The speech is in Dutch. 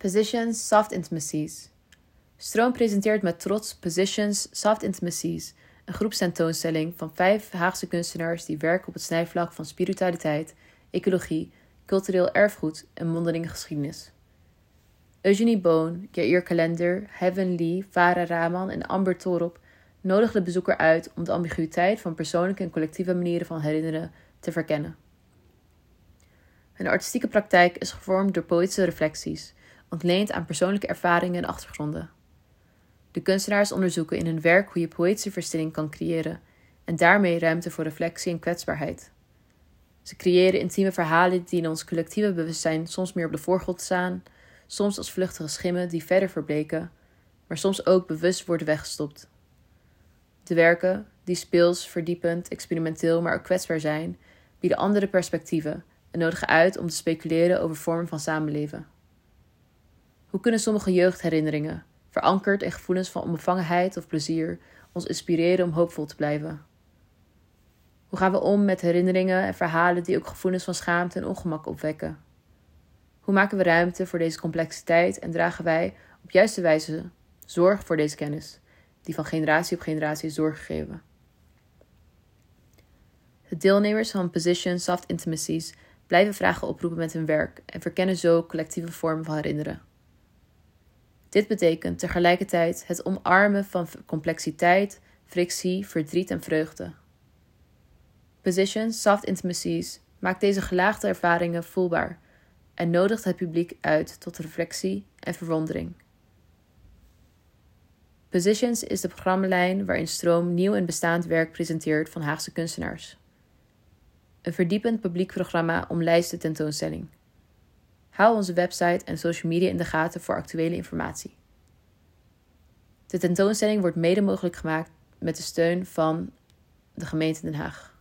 Positions, Soft Intimacies. Stroom presenteert met trots Positions, Soft Intimacies, een groepstentoonstelling van 5 Haagse kunstenaars die werken op het snijvlak van spiritualiteit, ecologie, cultureel erfgoed en mondelinge geschiedenis. Eugenie Boon, Jair Kalender, Heaven Lee, Farah Rahman en Amber Torop nodigen de bezoeker uit om de ambiguïteit van persoonlijke en collectieve manieren van herinneren te verkennen. Hun artistieke praktijk is gevormd door poëtische reflecties, ontleend aan persoonlijke ervaringen en achtergronden. De kunstenaars onderzoeken in hun werk hoe je poëtische verstilling kan creëren en daarmee ruimte voor reflectie en kwetsbaarheid. Ze creëren intieme verhalen die in ons collectieve bewustzijn soms meer op de voorgrond staan, soms als vluchtige schimmen die verder verbleken, maar soms ook bewust worden weggestopt. De werken, die speels, verdiepend, experimenteel, maar ook kwetsbaar zijn, bieden andere perspectieven en nodigen uit om te speculeren over vormen van samenleven. Hoe kunnen sommige jeugdherinneringen, verankerd in gevoelens van onbevangenheid of plezier, ons inspireren om hoopvol te blijven? Hoe gaan we om met herinneringen en verhalen die ook gevoelens van schaamte en ongemak opwekken? Hoe maken we ruimte voor deze complexiteit en dragen wij op juiste wijze zorg voor deze kennis, die van generatie op generatie is doorgegeven? De deelnemers van Position Soft Intimacies blijven vragen oproepen met hun werk en verkennen zo collectieve vormen van herinneren. Dit betekent tegelijkertijd het omarmen van complexiteit, frictie, verdriet en vreugde. Position Soft Intimacies maakt deze gelaagde ervaringen voelbaar en nodigt het publiek uit tot reflectie en verwondering. Positions is de programmalijn waarin Stroom nieuw en bestaand werk presenteert van Haagse kunstenaars. Een verdiepend publiek programma omlijst de tentoonstelling. Hou onze website en social media in de gaten voor actuele informatie. De tentoonstelling wordt mede mogelijk gemaakt met de steun van de gemeente Den Haag.